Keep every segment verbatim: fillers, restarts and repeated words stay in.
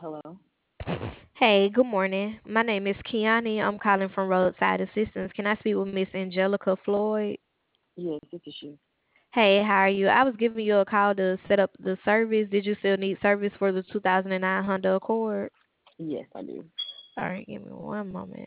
Hello? Hey, good morning. My name is Kiani. I'm calling from Roadside Assistance. Can I speak with Miss Angelica Floyd? Yes, this is she. Hey, how are you? I was giving you a call to set up the service. Did you still need service for the two thousand nine Honda Accord? Yes, I do. All right, give me one moment.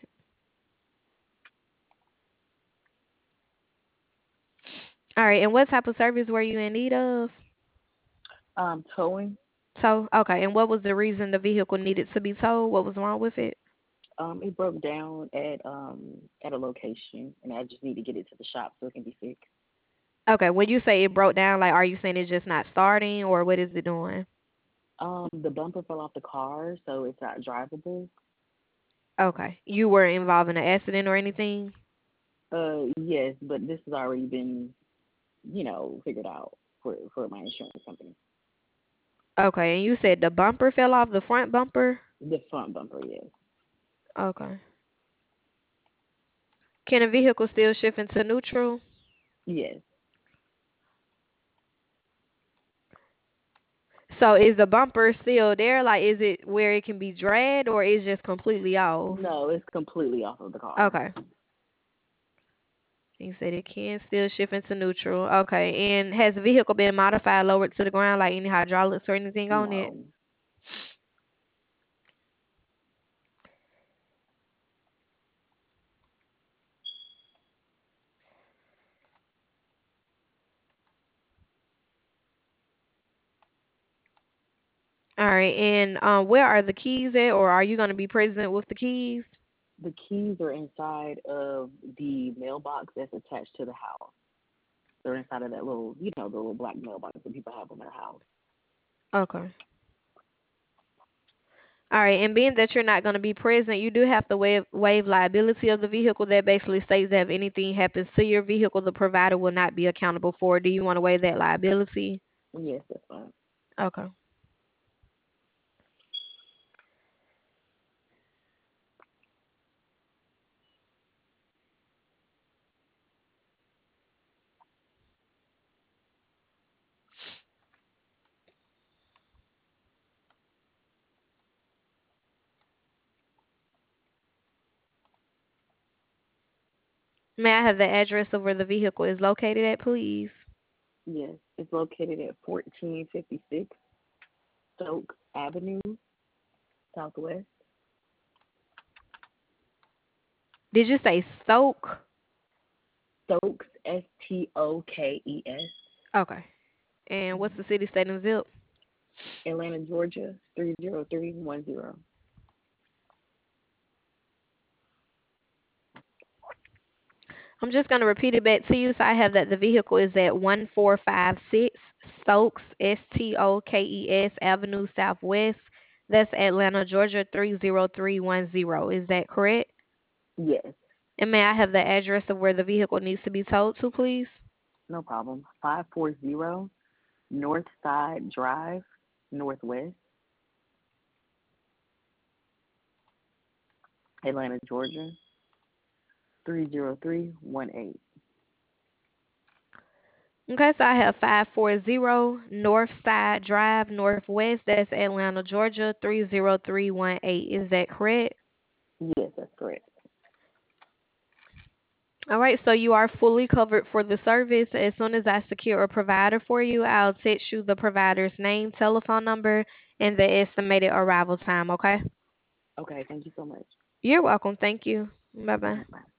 All right, and what type of service were you in need of? Um, towing. So, okay, and what was the reason the vehicle needed to be towed? What was wrong with it? Um, it broke down at um at a location, and I just need to get it to the shop so it can be fixed. Okay, when you say it broke down, like, are you saying it's just not starting, or what is it doing? Um, the bumper fell off the car, so it's not drivable. Okay, you were involved in an accident or anything? Uh, yes, but this has already been, you know, figured out for for my insurance company. Okay, and you said the bumper fell off, the front bumper? The front bumper, yes, Okay. Can a vehicle still shift into neutral? yes. So is the bumper still there? Like, is it where it can be dragged or is just completely off? No, it's completely off of the car. Okay. You said it can still shift into neutral. Okay. And has the vehicle been modified, lowered to the ground, like any hydraulics or anything on it? No. All right. And um, where are the keys at, or are you going to be present with the keys? The keys are inside of the mailbox that's attached to the house. They're inside of that little, you know, the little black mailbox that people have on their house. Okay. All right, and being that you're not going to be present, you do have to waive, waive liability of the vehicle. That basically states that if anything happens to your vehicle, the provider will not be accountable for it. Do you want to waive that liability? Yes, that's fine. Okay. May I have the address of where the vehicle is located at, please? Yes, it's located at fourteen fifty-six Stokes Avenue, Southwest. Did you say Stoke? Stokes, S T O K E S. Okay. And what's the city, state, and zip? Atlanta, Georgia, three zero three one zero. I'm just going to repeat it back to you. So I have that the vehicle is at one four five six Stokes, S T O K E S Avenue Southwest. That's Atlanta, Georgia three zero three one zero. Is that correct? Yes, And may I have the address of where the vehicle needs to be towed to, please? no problem. five forty North Side Drive, Northwest, Atlanta, Georgia, three zero three one eight. Okay, so I have five forty North Side Drive, Northwest. That's Atlanta, Georgia three zero three one eight. Is that correct? Yes, that's correct. All right, so you are fully covered for the service. As soon as I secure a provider for you, I'll text you the provider's name, telephone number, and the estimated arrival time, okay? Okay, thank you so much. You're welcome. Thank you. Bye bye. Bye.